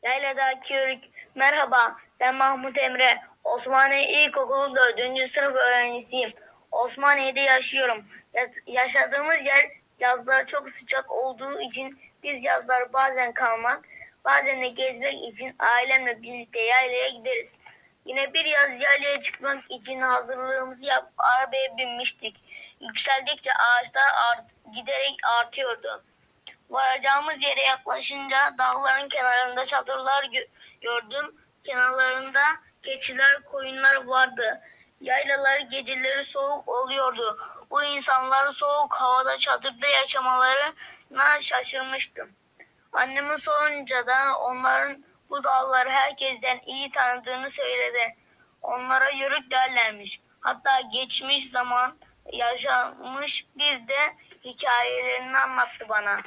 Yayladaki Yörük. Merhaba, ben Mahmut Emre. Osmaniye İlkokulu 4. sınıf öğrencisiyim. Osmaniye'de yaşıyorum. Yaşadığımız yer yazlar çok sıcak olduğu için biz yazlar bazen kalmak, bazen de gezmek için ailemle birlikte yaylaya gideriz. Yine bir yaz yaylaya çıkmak için hazırlığımızı yapıp arabaya binmiştik. Yükseldikçe ağaçlar giderek artıyordu. Varacağımız yere yaklaşınca dağların kenarında çadırlar gördüm. Kenarlarında keçiler, koyunlar vardı. Yaylalar geceleri soğuk oluyordu. Bu insanlar soğuk havada çadırda yaşamalarına şaşırmıştım. Annemi sorunca da onların bu dağları herkesten iyi tanıdığını söyledi. Onlara yörük derlermiş. Hatta geçmiş zaman yaşamış bir de hikayelerini anlattı bana.